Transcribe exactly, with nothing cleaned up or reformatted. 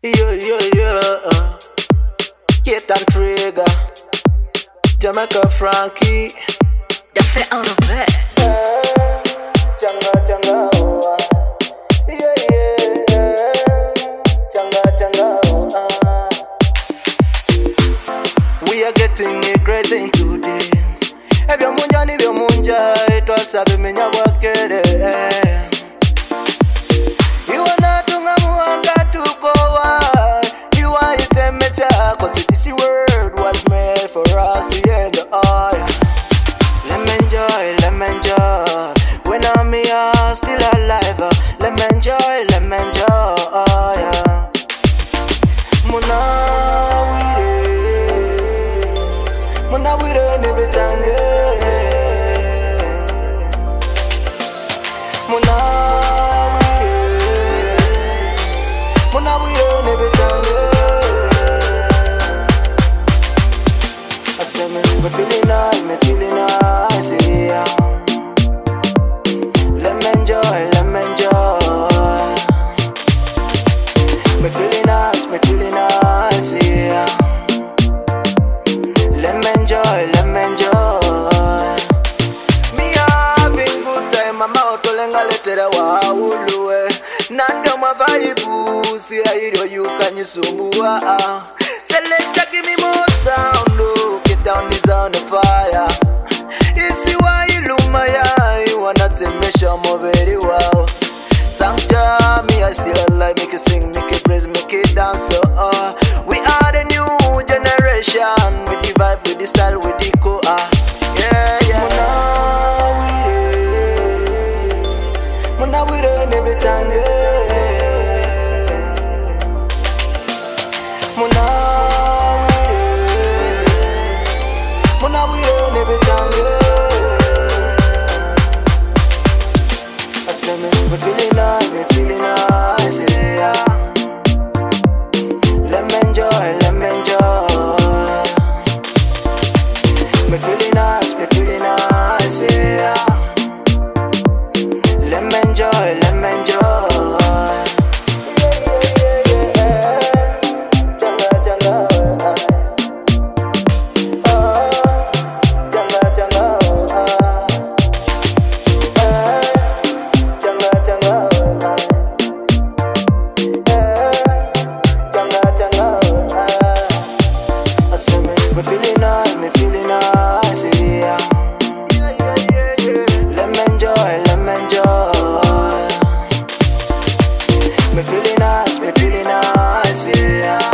Yo, yo, yo, uh, Kate and Trigger, Jamaica Frankie, The fit out of bed. Changa, changa, oh, uh, yeah, yeah, changa, changa, oh, uh. We are getting it crazy today. Ebyo munja ni byo munja, etwasa bimenya bwakere. Cause this word was made for us to enjoy. Let me enjoy, let me enjoy. When I'm here, still alive. Let me enjoy, let me enjoy. Muna wire, muna wire ni bitange. Muna wire, muna wire ni bitange. Me feeling nice, me feeling nice, yeah. Let me enjoy, let me enjoy. Me feeling nice, me feeling nice, yeah. Let me enjoy, let me enjoy. Me having good time, I'm out to lenga letera wa uluwe. Nando mavaibu, si airo you can you sumbua. Select give me more sound, oh. Down is on the fire. You see why you look my eye. You wanna take me show more very well. Thank God me I still alive. Make you sing, make you praise, make you dance. So uh, we are the new generation. With the vibe, with the style, with the core. Uh. Yeah, yeah. Muna we re, muna we re every time. Muna. Muna we run every time, yeah. I say me, me feeling nice, me feeling nice, yeah. Let me enjoy, let me enjoy. Me feeling nice, me feeling nice, yeah. Let me enjoy, let me enjoy. Me feeling nice, me feeling nice, yeah. Let me enjoy, let me enjoy. Me feeling nice, me feeling nice, yeah.